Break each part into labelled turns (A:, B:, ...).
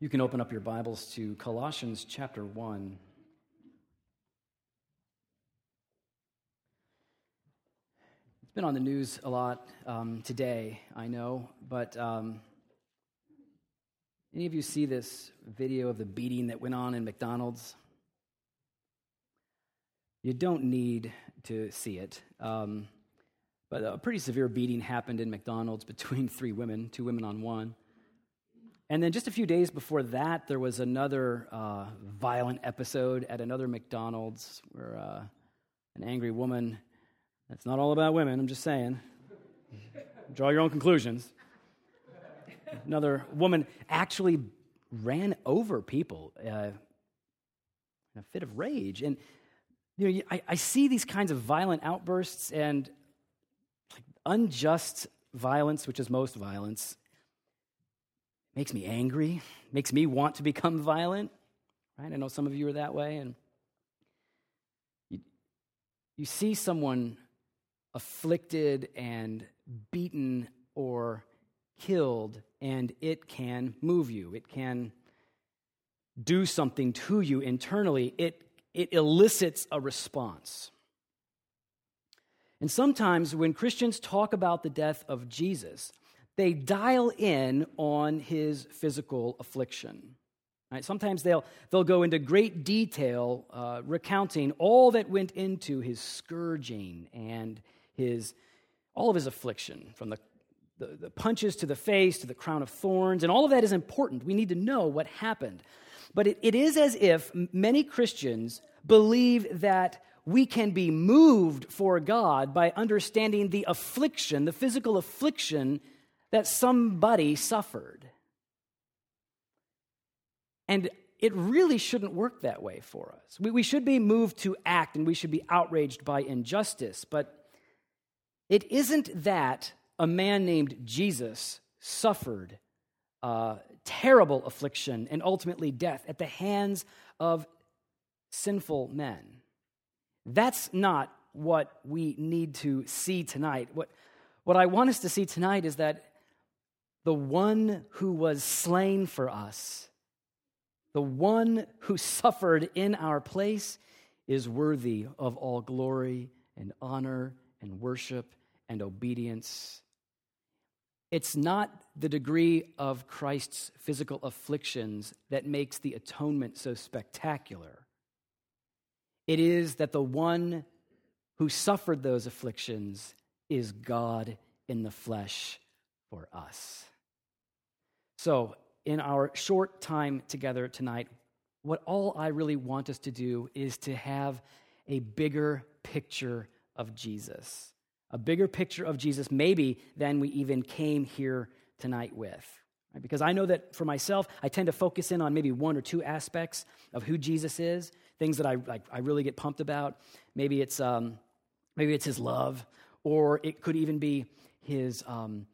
A: You can open up your Bibles to Colossians chapter 1. It's been on the news a lot today, I know, but any of you see this video of the beating that went on in McDonald's? You don't need to see it, but a pretty severe beating happened in McDonald's between two women on one. And then just a few days before that, there was another violent episode at another McDonald's where an angry woman, it's not all about women, I'm just saying, draw your own conclusions. Another woman actually ran over people in a fit of rage. And you know, I see these kinds of violent outbursts and unjust violence, which is most violence, makes me angry, makes me want to become violent, right? I know some of you are that way, and you see someone afflicted and beaten or killed, and it can move you. It can do something to you internally. It elicits a response. And sometimes when Christians talk about the death of Jesus, they dial in on his physical affliction. Right? Sometimes they'll go into great detail recounting all that went into his scourging and all of his affliction, from the punches to the face to the crown of thorns, and all of that is important. We need to know what happened. But it is as if many Christians believe that we can be moved for God by understanding the affliction, the physical affliction that somebody suffered. And it really shouldn't work that way for us. We should be moved to act, and we should be outraged by injustice. But it isn't that a man named Jesus suffered terrible affliction and ultimately death at the hands of sinful men. That's not what we need to see tonight. What I want us to see tonight is that the one who was slain for us, the one who suffered in our place, is worthy of all glory and honor and worship and obedience. It's not the degree of Christ's physical afflictions that makes the atonement so spectacular. It is that the one who suffered those afflictions is God in the flesh for us. So, in our short time together tonight, what all I really want us to do is to have a bigger picture of Jesus. A bigger picture of Jesus, maybe, than we even came here tonight with. Right? Because I know that for myself, I tend to focus in on maybe one or two aspects of who Jesus is, things that I really get pumped about. Maybe it's his love, or it could even be his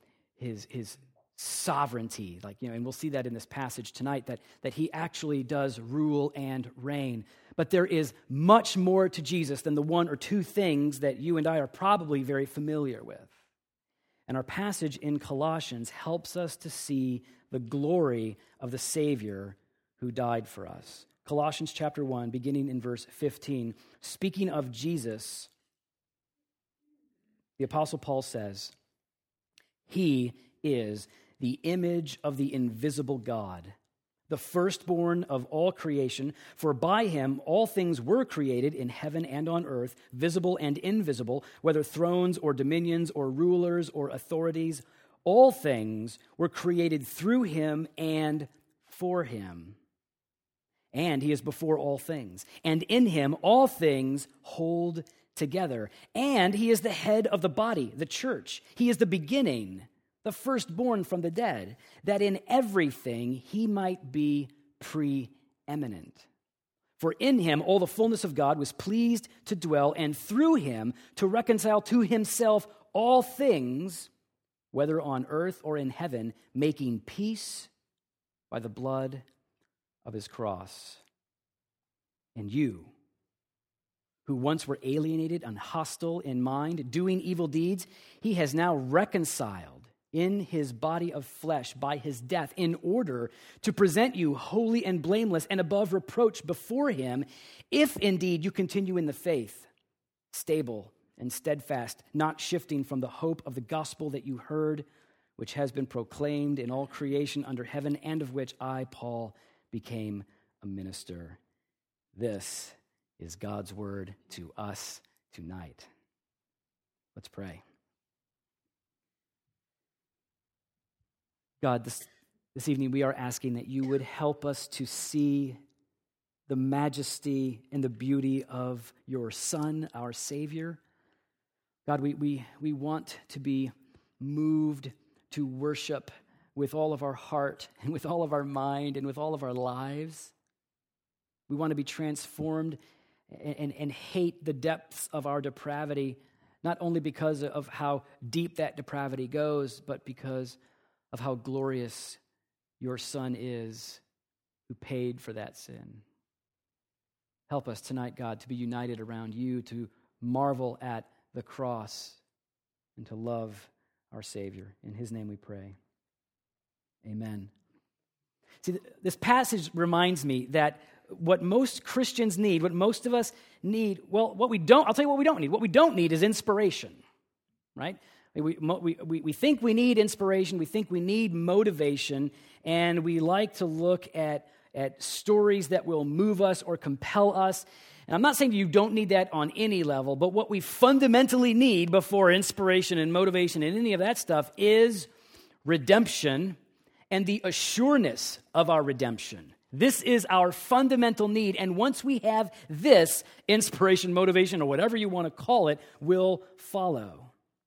A: sovereignty, and we'll see that in this passage tonight, that he actually does rule and reign. But there is much more to Jesus than the one or two things that you and I are probably very familiar with. And our passage in Colossians helps us to see the glory of the Savior who died for us. Colossians chapter 1, beginning in verse 15, speaking of Jesus, the Apostle Paul says, "He is the image of the invisible God, the firstborn of all creation, for by him all things were created in heaven and on earth, visible and invisible, whether thrones or dominions or rulers or authorities. All things were created through him and for him. And he is before all things. And in him all things hold together. And he is the head of the body, the church. He is the beginning, the firstborn from the dead, that in everything he might be preeminent. For in him all the fullness of God was pleased to dwell, and through him to reconcile to himself all things, whether on earth or in heaven, making peace by the blood of his cross. And you, who once were alienated and hostile in mind, doing evil deeds, he has now reconciled in his body of flesh by his death in order to present you holy and blameless and above reproach before him, if indeed you continue in the faith, stable and steadfast, not shifting from the hope of the gospel that you heard, which has been proclaimed in all creation under heaven, and of which I, Paul, became a minister. This is God's word to us tonight. Let's pray. God, this evening we are asking that you would help us to see the majesty and the beauty of your Son, our Savior. God, we want to be moved to worship with all of our heart and with all of our mind and with all of our lives. We want to be transformed and hate the depths of our depravity, not only because of how deep that depravity goes, but because of how glorious your Son is who paid for that sin. Help us tonight, God, to be united around you, to marvel at the cross, and to love our Savior. In his name we pray. Amen. See, this passage reminds me that what most Christians need, what most of us need, well, I'll tell you what we don't need. What we don't need is inspiration, right? We think we need inspiration, we think we need motivation, and we like to look at stories that will move us or compel us. And I'm not saying you don't need that on any level, but what we fundamentally need before inspiration and motivation and any of that stuff is redemption and the assuredness of our redemption. This is our fundamental need, and once we have this, inspiration, motivation, or whatever you want to call it, will follow.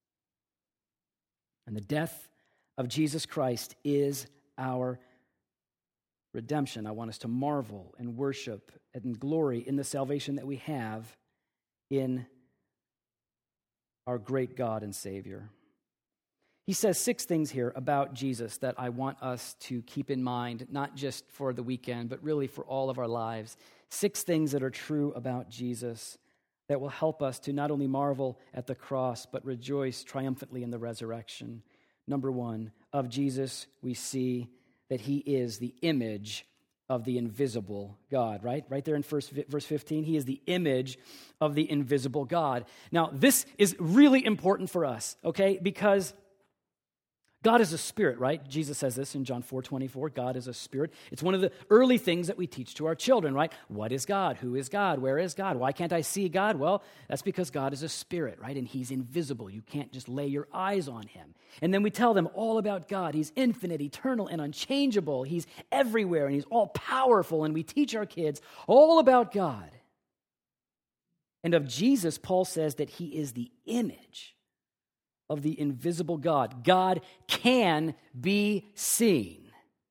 A: And the death of Jesus Christ is our redemption. I want us to marvel and worship and glory in the salvation that we have in our great God and Savior. He says 6 things here about Jesus that I want us to keep in mind, not just for the weekend, but really for all of our lives. 6 things that are true about Jesus that will help us to not only marvel at the cross, but rejoice triumphantly in the resurrection. Number 1, of Jesus we see that he is the image of the invisible God, right? Right there in verse 15, he is the image of the invisible God. Now, this is really important for us, okay? Because God is a spirit, right? Jesus says this in John 4:24. God is a spirit. It's one of the early things that we teach to our children, right? What is God? Who is God? Where is God? Why can't I see God? Well, that's because God is a spirit, right? And he's invisible. You can't just lay your eyes on him. And then we tell them all about God. He's infinite, eternal, and unchangeable. He's everywhere, and he's all powerful. And we teach our kids all about God. And of Jesus, Paul says that he is the image of the invisible God. God can be seen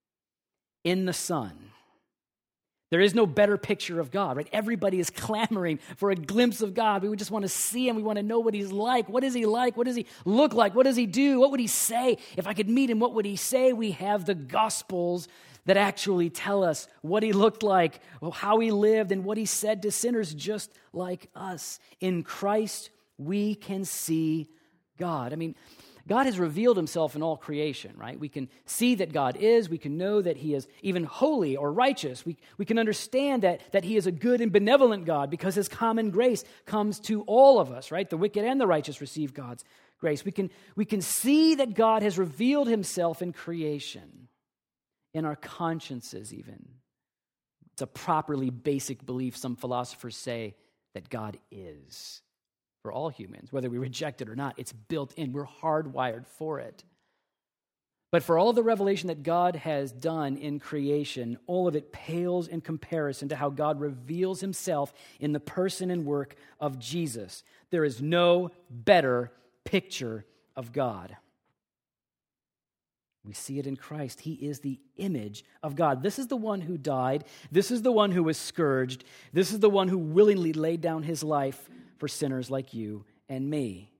A: in the Son. There is no better picture of God, right? Everybody is clamoring for a glimpse of God. We would just want to see him. We want to know what he's like. What is he like? What does he look like? What does he do? What would he say? If I could meet him, what would he say? We have the Gospels that actually tell us what he looked like, how he lived, and what he said to sinners just like us. In Christ, we can see God. I mean, God has revealed himself in all creation, right? We can see that God is. We can know that he is even holy or righteous. We can understand that he is a good and benevolent God because his common grace comes to all of us, right? The wicked and the righteous receive God's grace. We can see that God has revealed himself in creation, in our consciences even. It's a properly basic belief, some philosophers say, that God is. For all humans, whether we reject it or not, it's built in. We're hardwired for it. But for all of the revelation that God has done in creation, all of it pales in comparison to how God reveals himself in the person and work of Jesus. There is no better picture of God. We see it in Christ. He is the image of God. This is the one who died. This is the one who was scourged. This is the one who willingly laid down his life for sinners like you and me.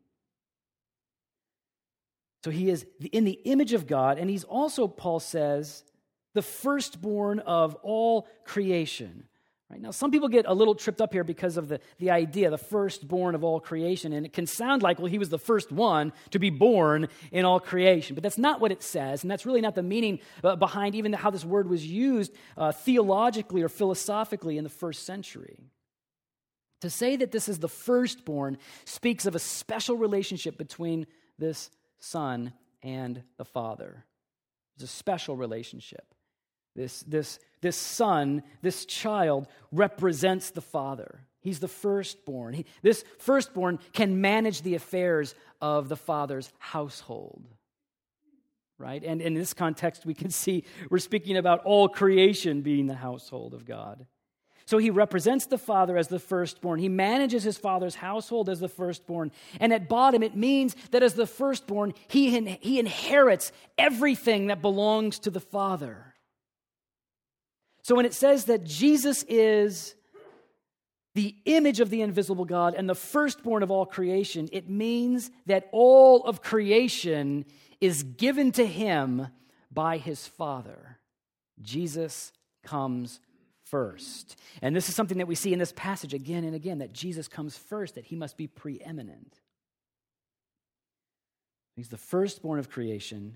A: So he is in the image of God, and he's also, Paul says, the firstborn of all creation, Right? Now, some people get a little tripped up here because of the idea, the firstborn of all creation, and it can sound like, well, he was the first one to be born in all creation. But that's not what it says, and that's really not the meaning behind even how this word was used theologically or philosophically in the first century. To say that this is the firstborn speaks of a special relationship between this son and the Father. It's a special relationship. This son, this child, represents the Father. He's the firstborn. This firstborn can manage the affairs of the Father's household. Right? And in this context, we can see we're speaking about all creation being the household of God. So he represents the Father as the firstborn. He manages his Father's household as the firstborn. And at bottom, it means that as the firstborn, he inherits everything that belongs to the Father. So when it says that Jesus is the image of the invisible God and the firstborn of all creation, it means that all of creation is given to him by his Father. Jesus comes first. And this is something that we see in this passage again and again, that Jesus comes first, that he must be preeminent. He's the firstborn of creation.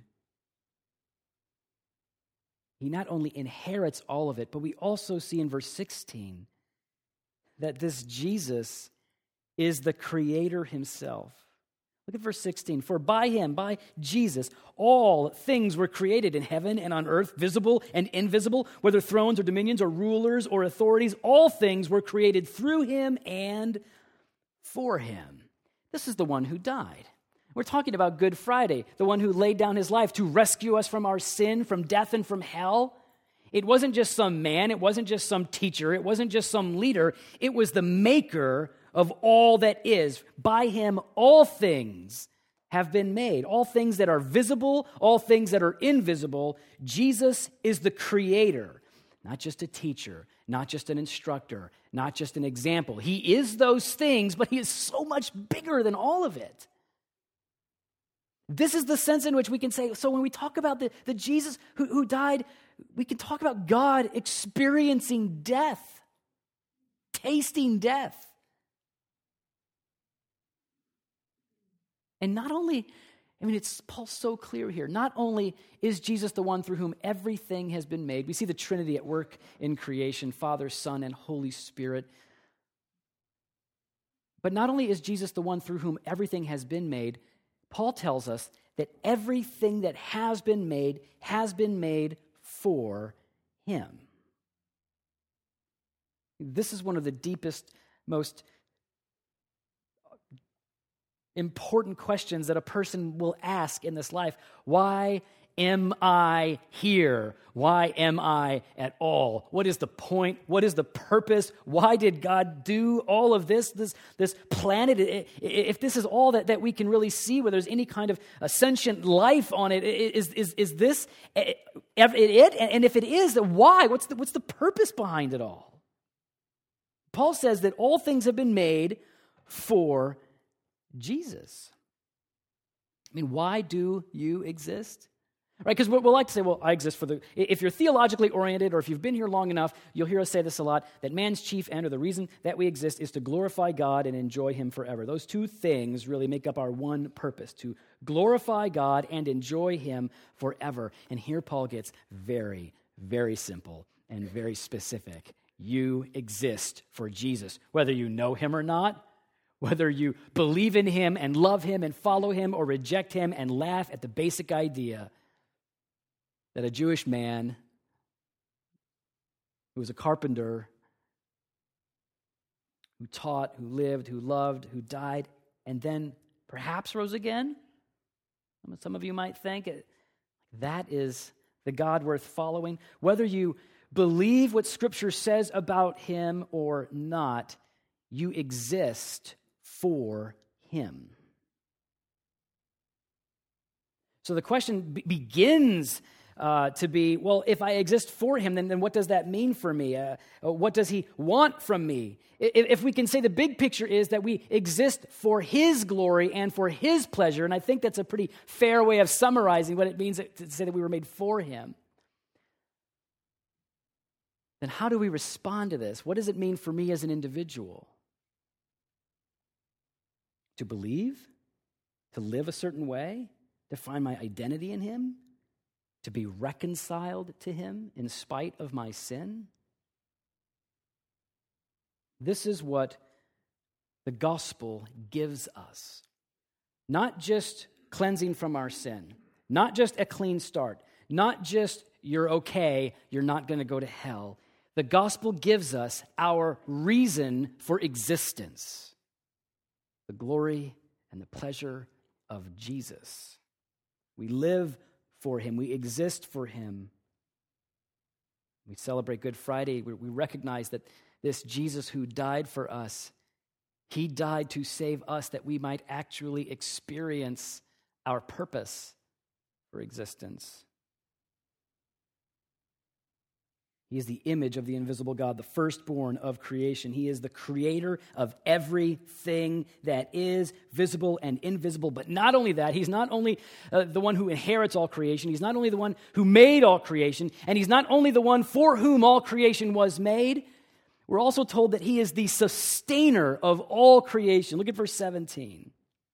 A: He not only inherits all of it, but we also see in verse 16 that this Jesus is the creator himself. Look at verse 16. For by him, by Jesus, all things were created in heaven and on earth, visible and invisible, whether thrones or dominions or rulers or authorities. All things were created through him and for him. This is the one who died. We're talking about Good Friday, the one who laid down his life to rescue us from our sin, from death, and from hell. It wasn't just some man. It wasn't just some teacher. It wasn't just some leader. It was the maker of all that is. By him, all things have been made. All things that are visible, all things that are invisible. Jesus is the creator, not just a teacher, not just an instructor, not just an example. He is those things, but he is so much bigger than all of it. This is the sense in which we can say, so when we talk about the Jesus who died, we can talk about God experiencing death, tasting death. And not only, it's Paul's so clear here, not only is Jesus the one through whom everything has been made. We see the Trinity at work in creation, Father, Son, and Holy Spirit. But not only is Jesus the one through whom everything has been made, Paul tells us that everything that has been made for him. This is one of the deepest, most important questions that a person will ask in this life. Why am I here? Why am I at all? What is the point? What is the purpose? Why did God do all of this planet? If this is all that we can really see, where there's any kind of sentient life on it, is this it? And if it is, then why? What's the purpose behind it all? Paul says that all things have been made for Jesus. Why do you exist? Right, because we'll like to say, well, I exist for if you're theologically oriented or if you've been here long enough, you'll hear us say this a lot, that man's chief end or the reason that we exist is to glorify God and enjoy him forever. Those two things really make up our one purpose, to glorify God and enjoy him forever. And here Paul gets very, very simple and very specific. You exist for Jesus, whether you know him or not, whether you believe in him and love him and follow him or reject him and laugh at the basic idea that a Jewish man who was a carpenter, who taught, who lived, who loved, who died, and then perhaps rose again. Some of you might think that is the God worth following. Whether you believe what Scripture says about him or not, you exist for him. So the question begins to be, well, if I exist for him, then what does that mean for me? What does he want from me? If we can say the big picture is that we exist for his glory and for his pleasure, and I think that's a pretty fair way of summarizing what it means to say that we were made for him, then how do we respond to this? What does it mean for me as an individual? To believe? To live a certain way? To find my identity in him? To be reconciled to him in spite of my sin? This is what the gospel gives us. Not just cleansing from our sin, not just a clean start, not just you're okay, you're not going to go to hell. The gospel gives us our reason for existence, the glory and the pleasure of Jesus. We live for him. We exist for him. We celebrate Good Friday. We recognize that this Jesus who died for us, he died to save us that we might actually experience our purpose for existence. He is the image of the invisible God, the firstborn of creation. He is the creator of everything that is visible and invisible. But not only that, he's not only the one who inherits all creation, he's not only the one who made all creation, and he's not only the one for whom all creation was made. We're also told that he is the sustainer of all creation. Look at verse 17.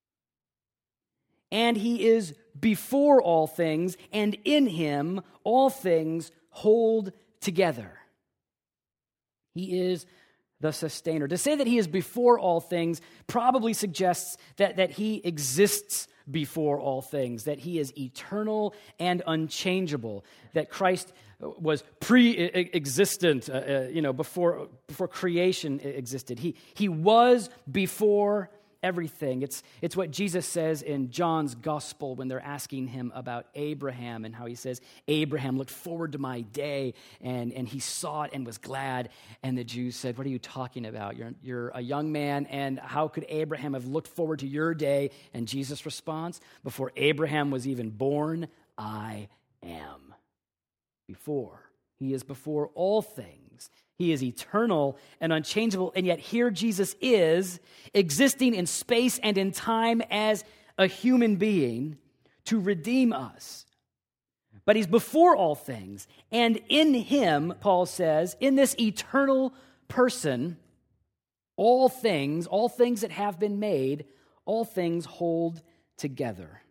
A: And he is before all things, and in him all things hold together. He is the sustainer. To say that he is before all things probably suggests that he exists before all things, that he is eternal and unchangeable, that Christ was pre-existent, before creation existed. He was before everything. It's what Jesus says in John's gospel when they're asking him about Abraham and how he says, Abraham looked forward to my day and he saw it and was glad. And the Jews said, what are you talking about? You're a young man, and how could Abraham have looked forward to your day? And Jesus' response, before Abraham was even born, I am. Before. He is before all things. He is eternal and unchangeable, and yet here Jesus is, existing in space and in time as a human being to redeem us. But he's before all things, and in him, Paul says, in this eternal person, all things that have been made, all things hold together.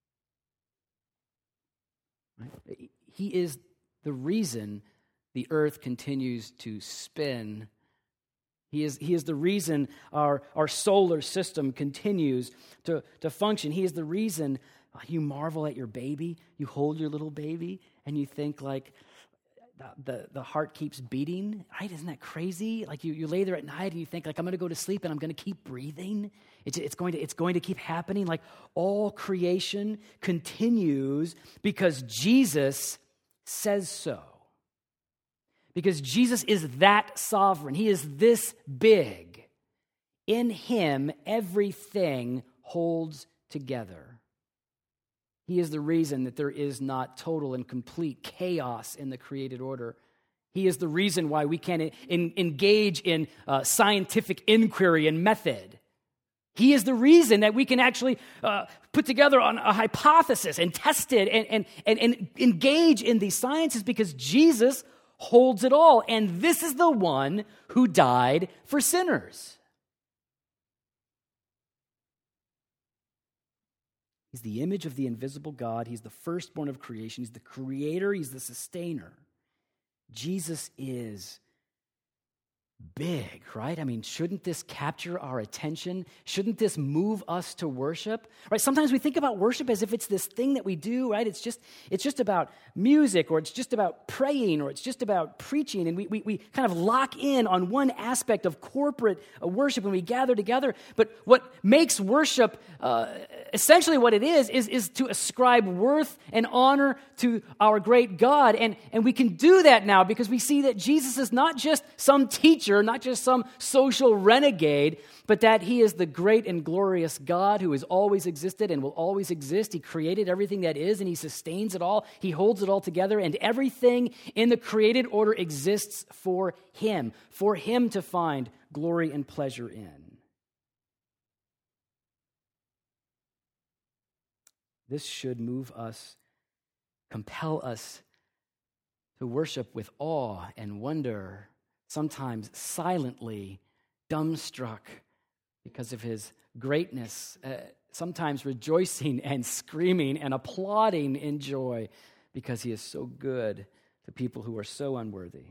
A: Right? He is the reason the earth continues to spin. He is the reason our solar system continues to function. He is the reason you marvel at your baby. You hold your little baby and you think like the heart keeps beating. Right? Isn't that crazy? Like you lay there at night and you think like I'm going to go to sleep and I'm going to keep breathing. It's going to keep happening. Like all creation continues because Jesus says so. Because Jesus is that sovereign. He is this big. In him, everything holds together. He is the reason that there is not total and complete chaos in the created order. He is the reason why we can engage in scientific inquiry and method. He is the reason that we can actually put together on a hypothesis and test it and engage in these sciences because Jesus holds it all. And this is the one who died for sinners. He's the image of the invisible God. He's the firstborn of creation. He's the creator. He's the sustainer. Jesus is big, right? I mean, shouldn't this capture our attention? Shouldn't this move us to worship? Right? Sometimes we think about worship as if it's this thing that we do, right? It's just about music, or it's just about praying, or it's just about preaching, and we kind of lock in on one aspect of corporate worship when we gather together. But what makes worship essentially what it is to ascribe worth and honor to our great God. And we can do that now because we see that Jesus is not just some teacher, not just some social renegade, but that he is the great and glorious God who has always existed and will always exist. He created everything that is, and he sustains it all. He holds it all together, and everything in the created order exists for him to find glory and pleasure in. This should move us, compel us who worship with awe and wonder, sometimes silently dumbstruck because of his greatness, sometimes rejoicing and screaming and applauding in joy because he is so good to people who are so unworthy.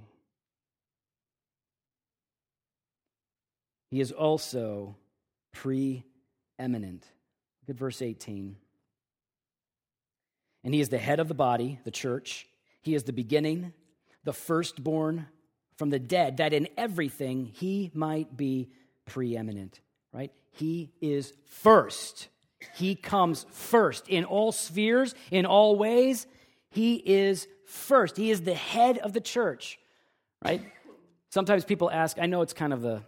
A: He is also preeminent. Look at verse 18. And he is the head of the body, the church. He is the beginning, the firstborn from the dead, that in everything he might be preeminent, right? He is first. He comes first in all spheres, in all ways. He is first. He is the head of the church, right? Sometimes people ask, I know it's kind of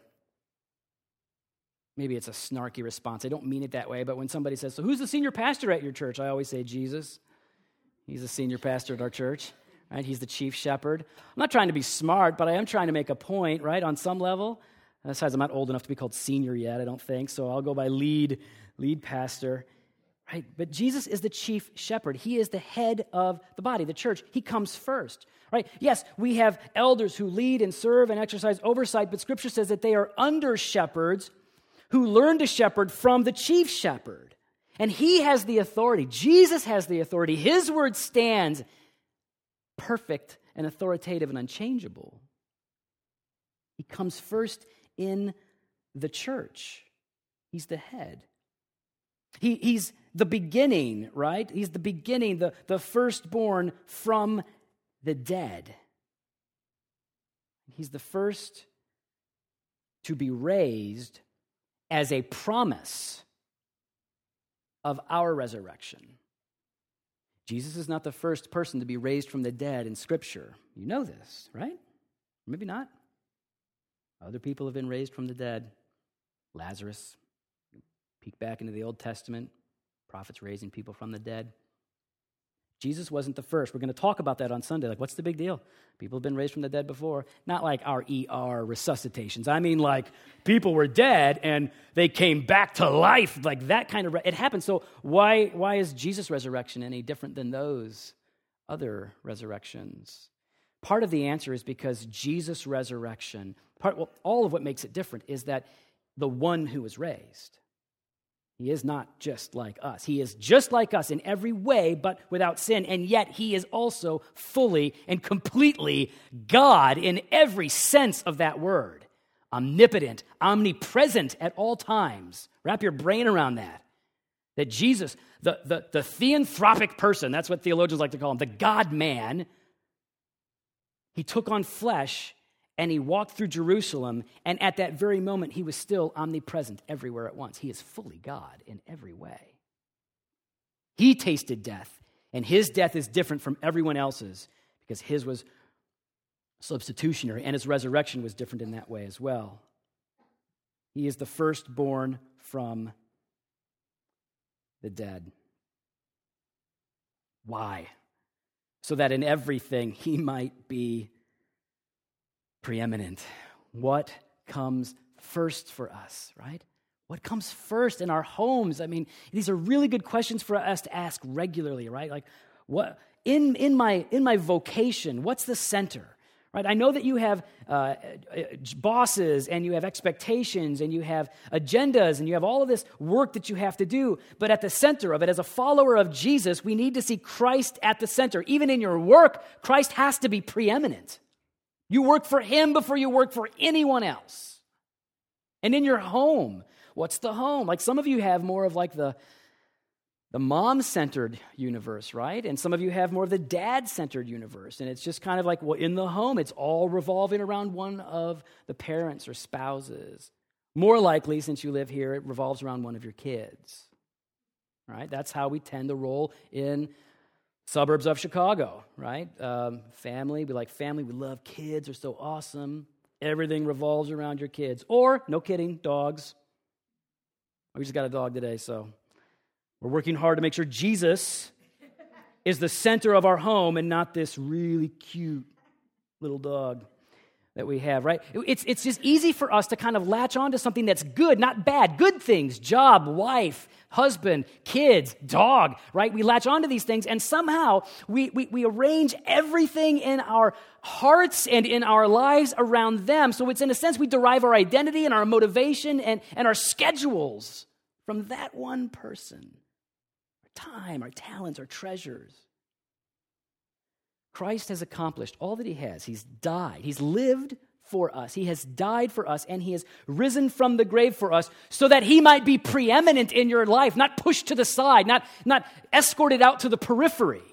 A: maybe it's a snarky response. I don't mean it that way, but when somebody says, so who's the senior pastor at your church? I always say Jesus. He's the senior pastor at our church, right? He's the chief shepherd. I'm not trying to be smart, but I am trying to make a point, right, on some level. Besides, I'm not old enough to be called senior yet, I don't think, so I'll go by lead pastor, right? But Jesus is the chief shepherd. He is the head of the body, the church. He comes first, right? Yes, we have elders who lead and serve and exercise oversight, but Scripture says that they are under shepherds who learn to shepherd from the chief shepherd. And he has the authority. Jesus has the authority. His word stands perfect and authoritative and unchangeable. He comes first in the church. He's the head. He's the beginning, right? He's the beginning, the firstborn from the dead. He's the first to be raised as a promise of our resurrection. Jesus is not the first person to be raised from the dead in Scripture. You know this, right? Maybe not. Other people have been raised from the dead. Lazarus. Peek back into the Old Testament. Prophets raising people from the dead. Jesus wasn't the first. We're going to talk about that on Sunday. Like, what's the big deal? People have been raised from the dead before. Not like our ER resuscitations. I mean, like, people were dead and they came back to life. Like, that kind of... It happened. So why is Jesus' resurrection any different than those other resurrections? Part of the answer is because Jesus' resurrection... all of what makes it different is that the one who was raised... He is not just like us. He is just like us in every way, but without sin. And yet he is also fully and completely God in every sense of that word. Omnipotent, omnipresent at all times. Wrap your brain around that. That Jesus, the theanthropic person, that's what theologians like to call him, the God-man, he took on flesh and he walked through Jerusalem, and at that very moment, he was still omnipresent everywhere at once. He is fully God in every way. He tasted death, and his death is different from everyone else's because his was substitutionary, and his resurrection was different in that way as well. He is the firstborn from the dead. Why? So that in everything he might be preeminent. What comes first for us, right? What comes first in our homes? I mean, these are really good questions for us to ask regularly, right? Like, what in my vocation, what's the center? Right? I know that you have bosses and you have expectations and you have agendas and you have all of this work that you have to do, but at the center of it, as a follower of Jesus, we need to see Christ at the center. Even in your work, Christ has to be preeminent. You work for him before you work for anyone else. And in your home, what's the home? Like some of you have more of like the mom-centered universe, right? And some of you have more of the dad-centered universe. And it's just kind of like, well, in the home, it's all revolving around one of the parents or spouses. More likely, since you live here, it revolves around one of your kids, right? That's how we tend to roll in suburbs of Chicago, right? Family, we like family, we love kids, they're so awesome. Everything revolves around your kids. Or, no kidding, dogs. We just got a dog today, so we're working hard to make sure Jesus is the center of our home and not this really cute little dog. that we have, right? It's just easy for us to kind of latch on to something that's good, not bad. Good things, job, wife, husband, kids, dog, right? We latch onto these things, and somehow we arrange everything in our hearts and in our lives around them. So it's, in a sense, we derive our identity and our motivation and our schedules from that one person. Our time, our talents, our treasures. Christ has accomplished all that he has. He's died. He's lived for us. He has died for us, and he has risen from the grave for us so that he might be preeminent in your life, not pushed to the side, not escorted out to the periphery.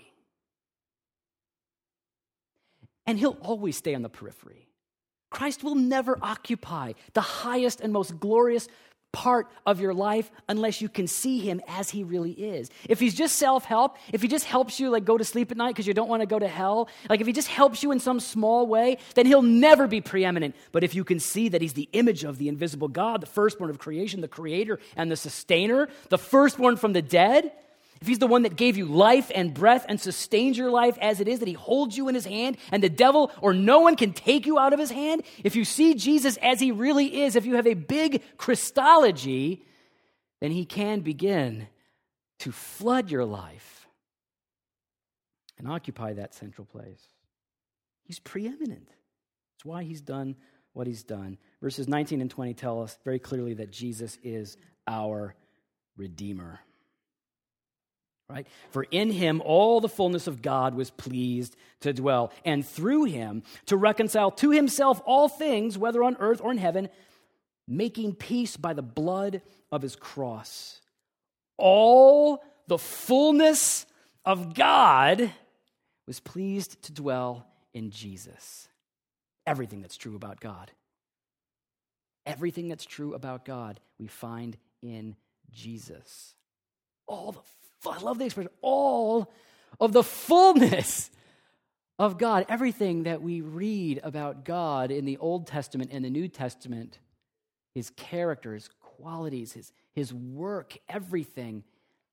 A: And he'll always stay on the periphery. Christ will never occupy the highest and most glorious part of your life unless you can see him as he really is. If he's just self-help, if he just helps you like go to sleep at night because you don't want to go to hell, like if he just helps you in some small way, then he'll never be preeminent. But if you can see that he's the image of the invisible God, the firstborn of creation, the creator and the sustainer, the firstborn from the dead, if he's the one that gave you life and breath and sustains your life as it is, that he holds you in his hand and the devil or no one can take you out of his hand, if you see Jesus as he really is, if you have a big Christology, then he can begin to flood your life and occupy that central place. He's preeminent. That's why he's done what he's done. Verses 19 and 20 tell us very clearly that Jesus is our Redeemer. Right? For in him all the fullness of God was pleased to dwell, and through him to reconcile to himself all things, whether on earth or in heaven, making peace by the blood of his cross. All the fullness of God was pleased to dwell in Jesus. Everything that's true about God. Everything that's true about God we find in Jesus. I love the expression, all of the fullness of God. Everything that we read about God in the Old Testament and the New Testament, his character, his qualities, his work, everything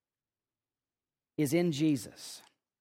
A: is in Jesus.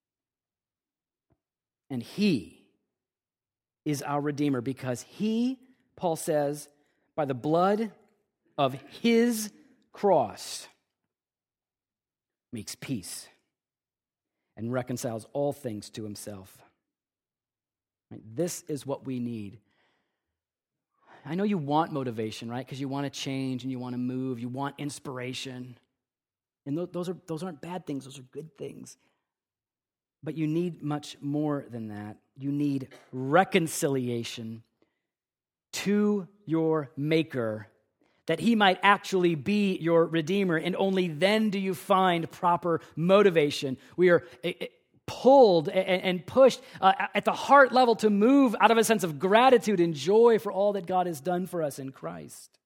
A: And he is our Redeemer because he, Paul says, by the blood of his cross, makes peace and reconciles all things to himself. Right? This is what we need. I know you want motivation, right? Because you want to change and you want to move. You want inspiration. And those aren't bad things. Those are good things. But you need much more than that. You need reconciliation to your Maker, that he might actually be your Redeemer, and only then do you find proper motivation. We are pulled and pushed at the heart level to move out of a sense of gratitude and joy for all that God has done for us in Christ.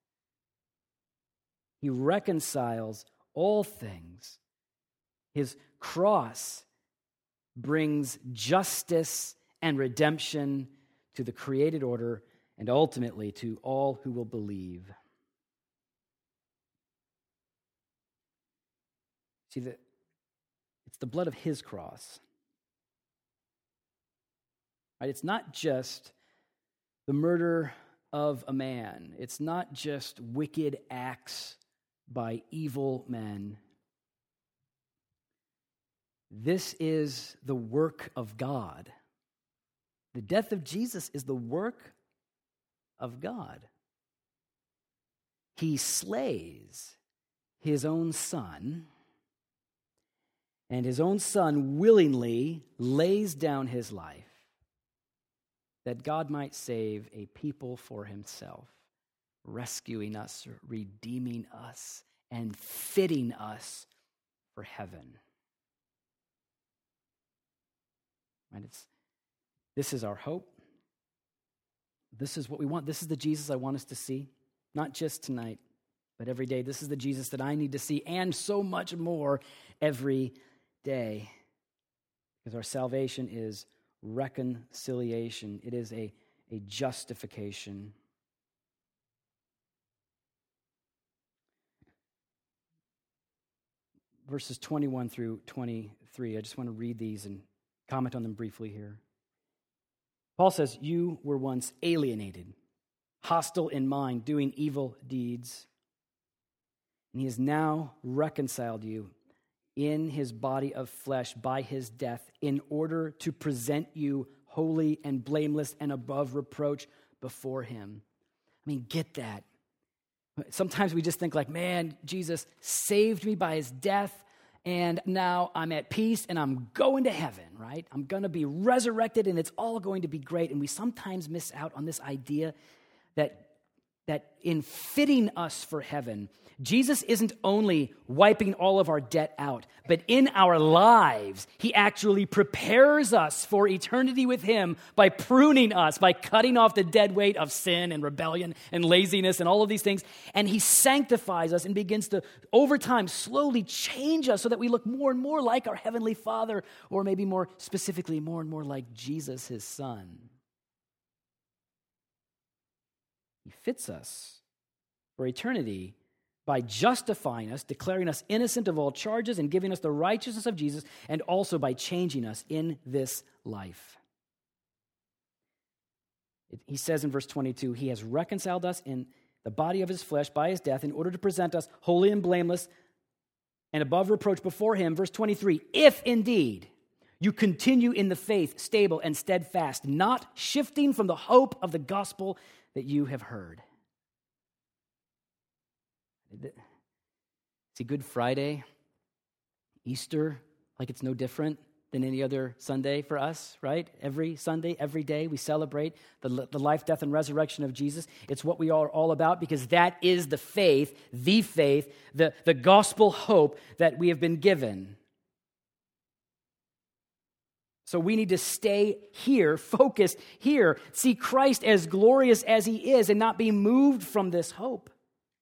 A: He reconciles all things. His cross brings justice and redemption to the created order and ultimately to all who will believe. See, it's the blood of his cross. Right? It's not just the murder of a man. It's not just wicked acts by evil men. This is the work of God. The death of Jesus is the work of God. He slays his own son, and his own son willingly lays down his life that God might save a people for himself, rescuing us, redeeming us, and fitting us for heaven. And this is our hope. This is what we want. This is the Jesus I want us to see, not just tonight, but every day. This is the Jesus that I need to see, and so much more every day. Because our salvation is reconciliation. It is a justification. Verses 21 through 23, I just want to read these and comment on them briefly here. Paul says, you were once alienated, hostile in mind, doing evil deeds. And he has now reconciled you in his body of flesh by his death in order to present you holy and blameless and above reproach before him. I mean, get that. Sometimes we just think like, man, Jesus saved me by his death, and now I'm at peace and I'm going to heaven, right? I'm going to be resurrected and it's all going to be great. And we sometimes miss out on this idea that in fitting us for heaven, Jesus isn't only wiping all of our debt out, but in our lives, he actually prepares us for eternity with him by pruning us, by cutting off the dead weight of sin and rebellion and laziness and all of these things. And he sanctifies us and begins to, over time, slowly change us so that we look more and more like our Heavenly Father, or maybe more specifically, more and more like Jesus, his Son. He fits us for eternity by justifying us, declaring us innocent of all charges, and giving us the righteousness of Jesus, and also by changing us in this life. He says in verse 22, he has reconciled us in the body of his flesh by his death in order to present us holy and blameless and above reproach before him. Verse 23, if indeed you continue in the faith, stable and steadfast, not shifting from the hope of the gospel that you have heard. See, Good Friday, Easter, like it's no different than any other Sunday for us, right? Every Sunday, every day, we celebrate the life, death, and resurrection of Jesus. It's what we are all about because that is the faith, the gospel hope that we have been given. So we need to stay here, focused here, see Christ as glorious as he is and not be moved from this hope.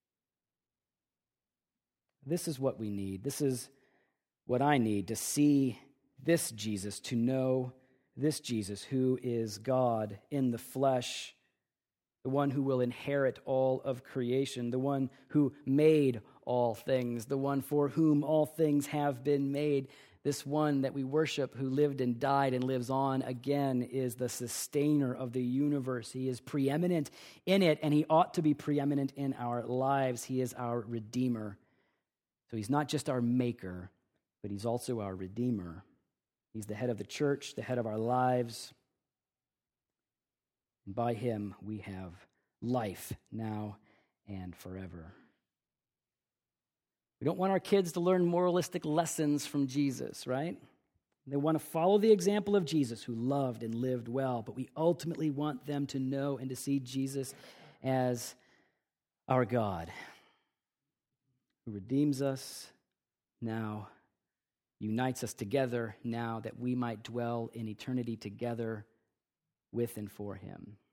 A: This is what we need. This is what I need to see this Jesus, to know this Jesus who is God in the flesh, the one who will inherit all of creation, the one who made all things, the one for whom all things have been made. This one that we worship, who lived and died and lives on again, is the sustainer of the universe. He is preeminent in it, and he ought to be preeminent in our lives. He is our Redeemer. So he's not just our maker, but he's also our Redeemer. He's the head of the church, the head of our lives. And by him we have life now and forever. We don't want our kids to learn moralistic lessons from Jesus, right? They want to follow the example of Jesus, who loved and lived well, but we ultimately want them to know and to see Jesus as our God, who redeems us now, unites us together now, that we might dwell in eternity together with and for him.